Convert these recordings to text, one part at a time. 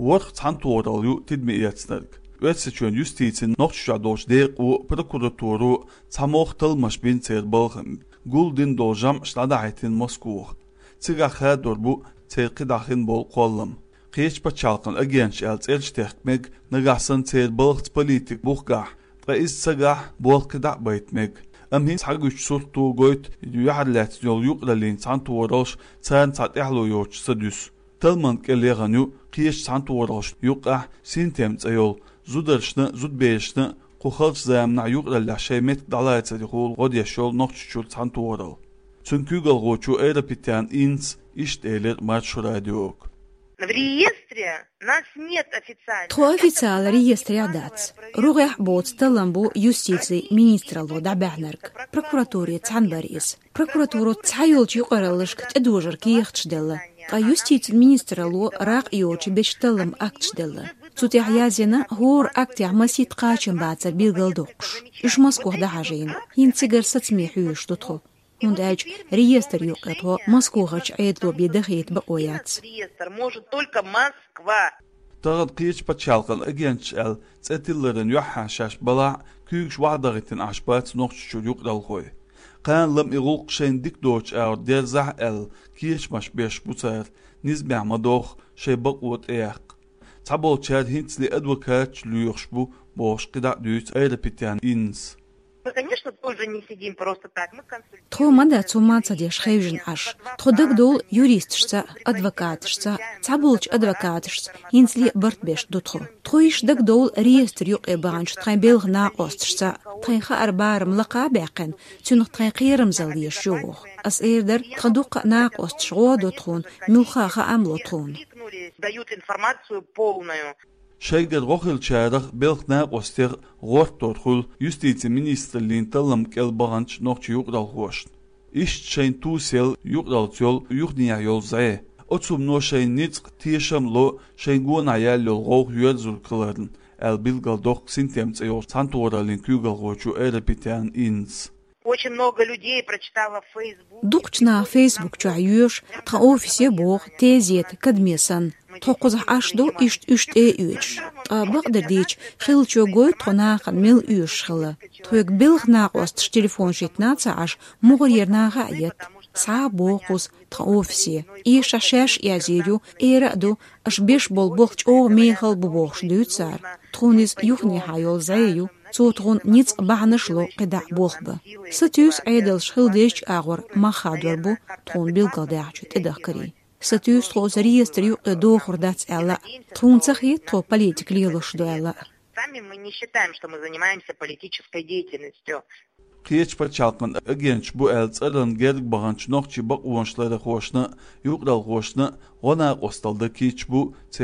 Uorq cantuoralju tidmietsnarg. Ötseçön justitsin nokçuşa doş deq u prokuraturu samoq tılmış bin balğın. Guldin doljam şladaitin Moskvuq. Tsiga dorbu tserqi dahin bol qollum. Qeç paçalqın agenç el tserçtekmek nagasan tser balğ politik buqqa. Reis tsaga bolqida baytmek. Amhin sagüç surtu goyt yuharlat yol yuqlalin cantuoralş tsan satihlu yoç sadüs. Talman kelleğanyu qeç cantuoralş yuqa sintem tsayol. Zudarşna zudbeşna qoxalç zamna yuqlalla şeymet dalaytsadi qol qodyaşol noqçuçul cantuoral. Çünkü galgoçu aeropitan ins işteler marşuradiok. В реестре нас нет официально. Тхо официал реестре адац. Ругах боц таламбу юстиции министра лода бахнарк. Прокуратуре цанбарис. Прокуратуру цайолч юқаралышк тедожер киехчдела. А юстиции министра ло рaq йочи бешталам актчдела. Цутях язина хор актях масит қачын бацар билгалдоқш. Иш Москвах да хажин. Инцигар сацмихуш тутхо. Und реестр юқатхо Москвагач айдло бедахит баояц. Реестр может только Москва. Тагад qeç paçalqan agenç el tsetillerin yuhashаш bala küyüş wadagitin aşbat noqçuçul yuqdal qoy. Qanlam iğulq şendik doç ar derzah el qeç maş beş butar nizbama dox şey baqot ayaq. Tabol çad hintsli advokat luyuxbu boş qida düt aeropitan ins. Мы, конечно, тоже не сидим просто так. Мы консультируем. Тхо мада цумаца деш хейжин аш. Тхо дагдол юристшца, адвокатшца, цабулч адвокатшц, инсли бартбеш дутхо. Тхо иш дагдол реестр юқ эбанч тхай белг на остшца. Тхайха арбарм лаqa бақин. Цунх тхай қирм зал ешух. Ас эрдер тхадуq на остшго дутхун, милхаха амлотхун. Дают информацию полную. Şeyger roxil çaraq belqna qoster rort dorxul justitie ministerliğin tallam kel bağanç noqçu yuqdal xoş. İş çeyn tusel yuqdal yol yuqniya yol zay. Otsum no şey nitq tiyşamlo şey gona yal yol roq yözül qıların. El bilgal doq sintemts yor santoralin kügal qoçu erapitan ins. Очень много людей прочитало в Facebook. Дукчна Facebook чаюш, тха офисе бог тезет кадмесан. Тоқузах ашду ишт үч. Багдер дич хилчо гой тонахан мил үш хила. Тойк билгна ост телефон житнаца аш мугырернага ает. Са богус тха офисе. И шашеш язирю эраду аш беш бол богч о мехал богш дүйцар. Тхунис юхни хайол заю. Цотрун ниц бахнышло қида болба. Сатюс айдал шхилдеш агор махадвербу тхун билгалдачу тедахкари. Сатюс тхоз реестр юқ дохур дац элла. Тхун цахи тхо политик лилуш дуэлла. Сами мы не считаем, что мы занимаемся политической деятельностью. Qeç paçalqan agenç bu eltsadan gerg bağanç noqçi baq uvançlara xoşna yuqdal xoşna ona qostalda kiç bu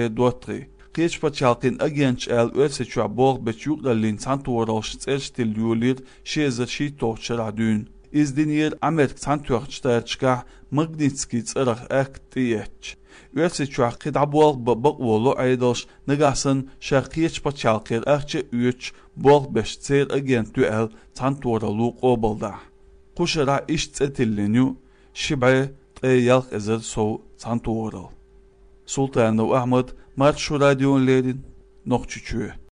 C2. Qeç paçalqin agenç el öseçua bol beçuqdalin santuoralş tserstil yulir şeza şi toçradün. İzdinir Amerik santuorçtarçka Magnitski tsaraq aktiyech. Öseçua qidabol baqwolo aydalş nagasan şaqeç paçalqir arçı üç bol beş tser agentü el santuoralu qobalda. Quşara iş tsetillenyu şibə yalq ezer so santuoral. Sultanov Ahmet Marşu Radyo'nun noqçuçu.